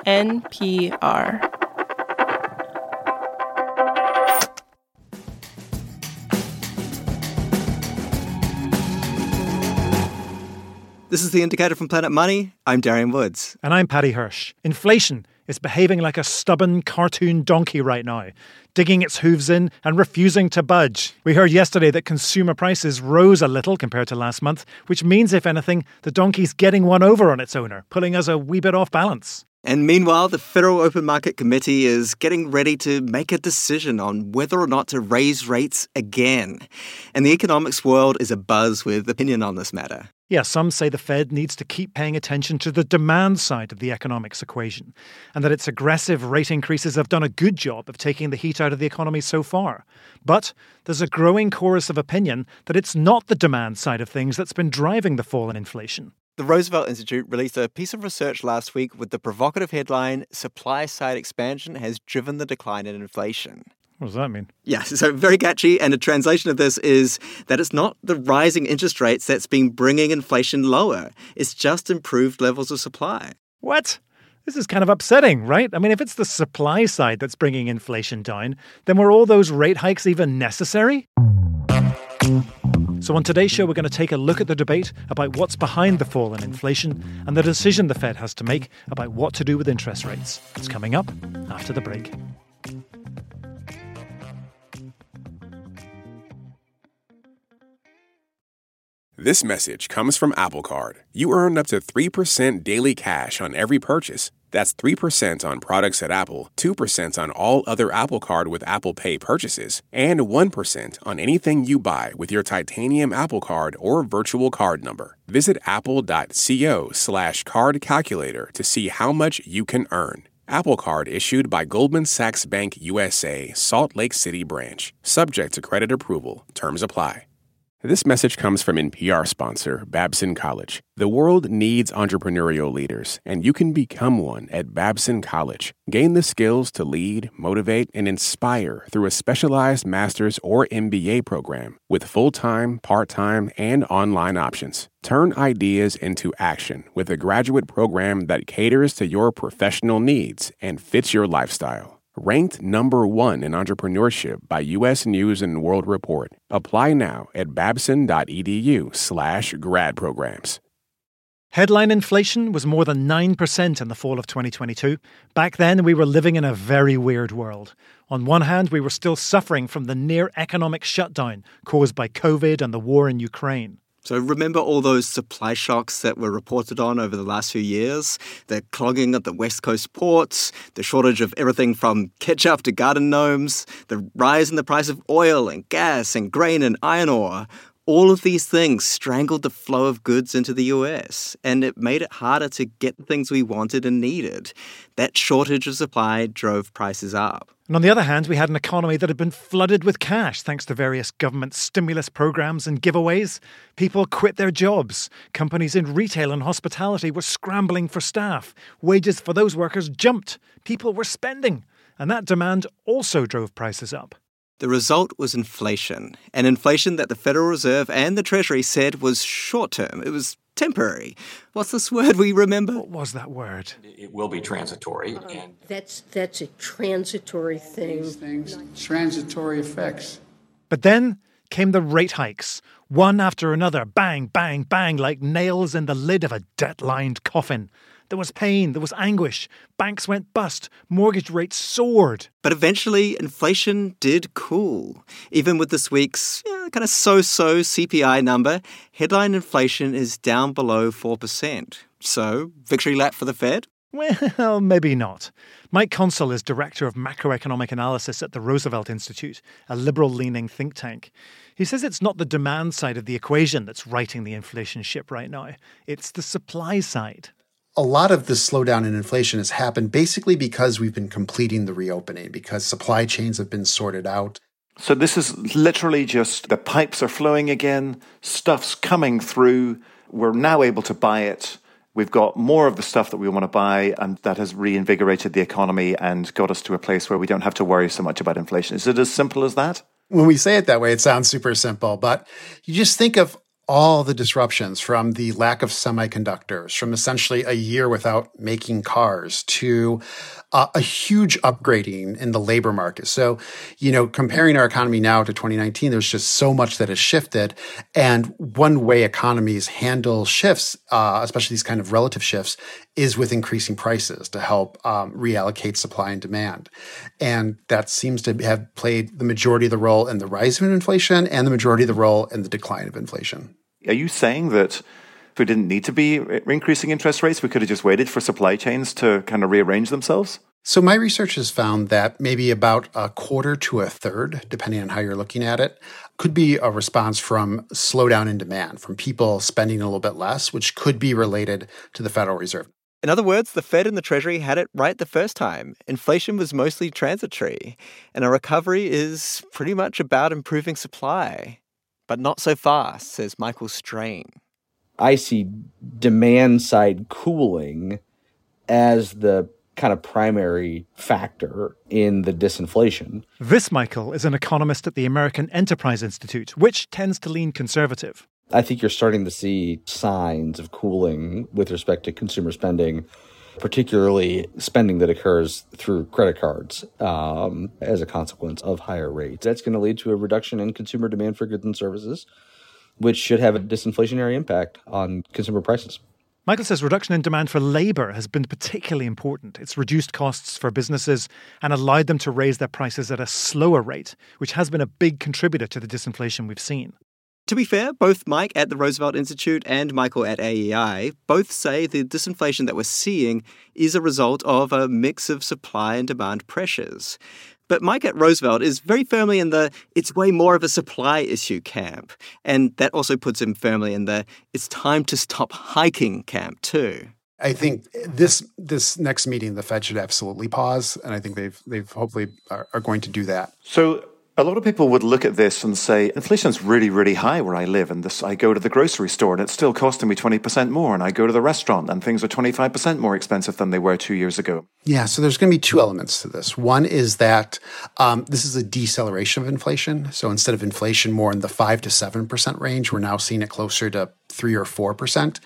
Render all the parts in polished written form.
NPR. This is The Indicator from Planet Money. I'm Darian Woods. And I'm Paddy Hirsch. Inflation is behaving like a stubborn cartoon donkey right now, digging its hooves in and refusing to budge. We heard yesterday that consumer prices rose a little compared to last month, which means, if anything, the donkey's getting one over on its owner, pulling us a wee bit off balance. And meanwhile, the Federal Open Market Committee is getting ready to make a decision on whether or not to raise rates again. And the economics world is abuzz with opinion on this matter. Yeah, some say the Fed needs to keep paying attention to the demand side of the economics equation, and that its aggressive rate increases have done a good job of taking the heat out of the economy so far. But there's a growing chorus of opinion that it's not the demand side of things that's been driving the fall in inflation. The Roosevelt Institute released a piece of research last week with the provocative headline, "Supply-Side Expansion Has Driven the Decline in Inflation." What does that mean? Yeah, so very catchy, and a translation of this is that it's not the rising interest rates that's been bringing inflation lower. It's just improved levels of supply. What? This is kind of upsetting, right? I mean, if it's the supply side that's bringing inflation down, then were all those rate hikes even necessary? So on today's show, we're going to take a look at the debate about what's behind the fall in inflation and the decision the Fed has to make about what to do with interest rates. It's coming up after the break. This message comes from Apple Card. You earn up to 3% daily cash on every purchase. That's 3% on products at Apple, 2% on all other Apple Card with Apple Pay purchases, and 1% on anything you buy with your titanium Apple Card or virtual card number. Visit apple.co/card calculator to see how much you can earn. Apple Card issued by Goldman Sachs Bank USA, Salt Lake City branch. Subject to credit approval. Terms apply. This message comes from NPR sponsor Babson College. The world needs entrepreneurial leaders, and you can become one at Babson College. Gain the skills to lead, motivate, and inspire through a specialized master's or MBA program with full-time, part-time, and online options. Turn ideas into action with a graduate program that caters to your professional needs and fits your lifestyle. Ranked number 1 in entrepreneurship by U.S. News & World Report. Apply now at babson.edu/grad programs. Headline inflation was more than 9% in the fall of 2022. Back then, we were living in a very weird world. On one hand, we were still suffering from the near economic shutdown caused by COVID and the war in Ukraine. So remember all those supply shocks that were reported on over the last few years? The clogging of the West Coast ports, the shortage of everything from ketchup to garden gnomes, the rise in the price of oil and gas and grain and iron ore. All of these things strangled the flow of goods into the US, and it made it harder to get the things we wanted and needed. That shortage of supply drove prices up. And on the other hand, we had an economy that had been flooded with cash thanks to various government stimulus programs and giveaways. People quit their jobs. Companies in retail and hospitality were scrambling for staff. Wages for those workers jumped. People were spending. And that demand also drove prices up. The result was inflation, an inflation that the Federal Reserve and the Treasury said was short-term. It was temporary. What's this word we remember? What was that word? It will be transitory. And That's a transitory thing. These things, transitory effects. But then came the rate hikes, one after another, bang, bang, bang, like nails in the lid of a debt-lined coffin. There was pain, there was anguish. Banks went bust, mortgage rates soared. But eventually, inflation did cool. Even with this week's kind of so-so CPI number, headline inflation is down below 4%. So, victory lap for the Fed? Well, maybe not. Mike Consul is Director of Macroeconomic Analysis at the Roosevelt Institute, a liberal-leaning think tank. He says it's not the demand side of the equation that's righting the inflation ship right now. It's the supply side. A lot of the slowdown in inflation has happened basically because we've been completing the reopening, because supply chains have been sorted out. So this is literally just the pipes are flowing again, stuff's coming through, we're now able to buy it. We've got more of the stuff that we want to buy, and that has reinvigorated the economy and got us to a place where we don't have to worry so much about inflation. Is it as simple as that? When we say it that way, it sounds super simple, but you just think of all the disruptions, from the lack of semiconductors, from essentially a year without making cars, to a huge upgrading in the labor market. So, comparing our economy now to 2019, there's just so much that has shifted. And one way economies handle shifts, especially these kind of relative shifts, is with increasing prices to help reallocate supply and demand. And that seems to have played the majority of the role in the rise of inflation and the majority of the role in the decline of inflation. Are you saying that if we didn't need to be increasing interest rates, we could have just waited for supply chains to kind of rearrange themselves? So my research has found that maybe about a quarter to a third, depending on how you're looking at it, could be a response from slowdown in demand, from people spending a little bit less, which could be related to the Federal Reserve. In other words, the Fed and the Treasury had it right the first time. Inflation was mostly transitory, and a recovery is pretty much about improving supply. But not so fast, says Michael Strain. I see demand side cooling as the kind of primary factor in the disinflation. This, Michael, is an economist at the American Enterprise Institute, which tends to lean conservative. I think you're starting to see signs of cooling with respect to consumer spending, particularly spending that occurs through credit cards as a consequence of higher rates. That's going to lead to a reduction in consumer demand for goods and services, which should have a disinflationary impact on consumer prices. Michael says reduction in demand for labour has been particularly important. It's reduced costs for businesses and allowed them to raise their prices at a slower rate, which has been a big contributor to the disinflation we've seen. To be fair, both Mike at the Roosevelt Institute and Michael at AEI both say the disinflation that we're seeing is a result of a mix of supply and demand pressures. But Mike at Roosevelt is very firmly in the it's way more of a supply issue camp. And that also puts him firmly in the it's time to stop hiking camp too. I think this next meeting, the Fed should absolutely pause. And I think they've hopefully are going to do that. So a lot of people would look at this and say, inflation's really, really high where I live. And I go to the grocery store and it's still costing me 20% more. And I go to the restaurant and things are 25% more expensive than they were 2 years ago. Yeah, so there's going to be two elements to this. One is that this is a deceleration of inflation. So instead of inflation more in the 5 to 7% range, we're now seeing it closer to 3 or 4%.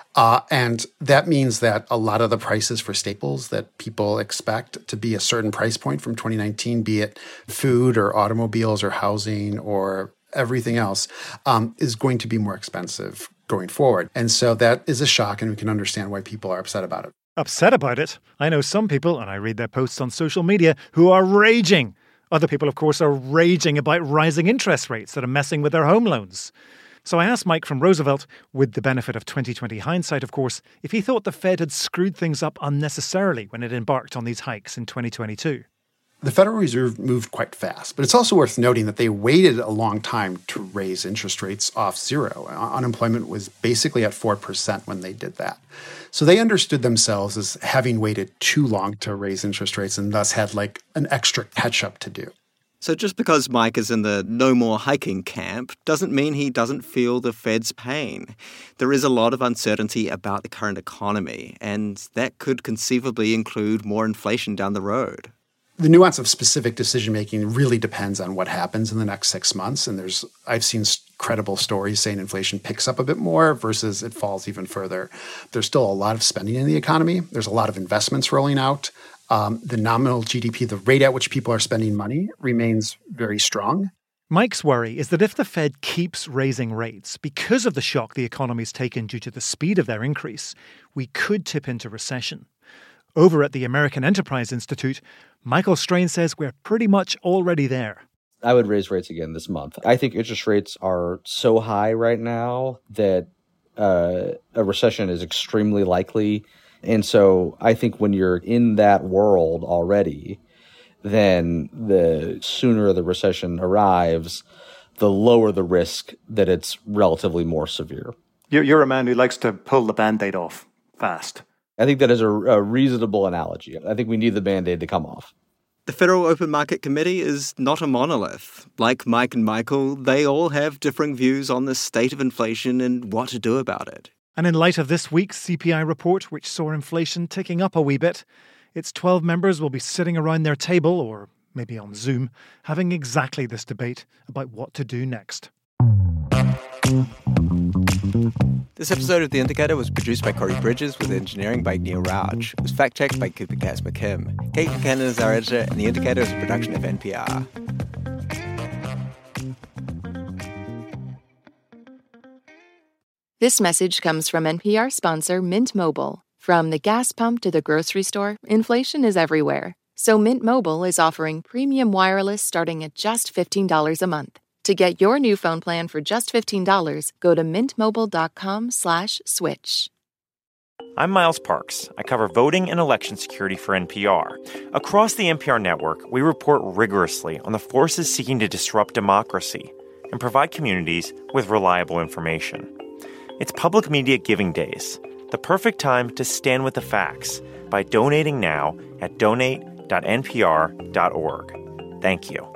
And that means that a lot of the prices for staples that people expect to be a certain price point from 2019, be it food or automobiles or housing or everything else, is going to be more expensive going forward. And so that is a shock, and we can understand why people are upset about it. Upset about it? I know some people, and I read their posts on social media, who are raging. Other people, of course, are raging about rising interest rates that are messing with their home loans. So I asked Mike from Roosevelt, with the benefit of 2020 hindsight, of course, if he thought the Fed had screwed things up unnecessarily when it embarked on these hikes in 2022. The Federal Reserve moved quite fast, but it's also worth noting that they waited a long time to raise interest rates off zero. Unemployment was basically at 4% when they did that. So they understood themselves as having waited too long to raise interest rates and thus had like an extra catch-up to do. So just because Mike is in the no more hiking camp doesn't mean he doesn't feel the Fed's pain. There is a lot of uncertainty about the current economy, and that could conceivably include more inflation down the road. The nuance of specific decision-making really depends on what happens in the next 6 months. And I've seen credible stories saying inflation picks up a bit more versus it falls even further. There's still a lot of spending in the economy. There's a lot of investments rolling out. The nominal GDP, the rate at which people are spending money, remains very strong. Mike's worry is that if the Fed keeps raising rates because of the shock the economy's taken due to the speed of their increase, we could tip into recession. Over at the American Enterprise Institute, Michael Strain says we're pretty much already there. I would raise rates again this month. I think interest rates are so high right now that a recession is extremely likely. And so I think when you're in that world already, then the sooner the recession arrives, the lower the risk that it's relatively more severe. You're a man who likes to pull the Band-Aid off fast. I think that is a reasonable analogy. I think we need the Band-Aid to come off. The Federal Open Market Committee is not a monolith. Like Mike and Michael, they all have differing views on the state of inflation and what to do about it. And in light of this week's CPI report, which saw inflation ticking up a wee bit, its 12 members will be sitting around their table, or maybe on Zoom, having exactly this debate about what to do next. This episode of The Indicator was produced by Corey Bridges with engineering by Neil Rauch. It was fact-checked by Cooper Cass McKim. Kate McKinnon is our editor, and The Indicator is a production of NPR. This message comes from NPR sponsor Mint Mobile. From the gas pump to the grocery store, inflation is everywhere. So Mint Mobile is offering premium wireless starting at just $15 a month. To get your new phone plan for just $15, go to mintmobile.com/switch. I'm Miles Parks. I cover voting and election security for NPR. Across the NPR network, we report rigorously on the forces seeking to disrupt democracy and provide communities with reliable information. It's Public Media Giving Days, the perfect time to stand with the facts by donating now at donate.npr.org. Thank you.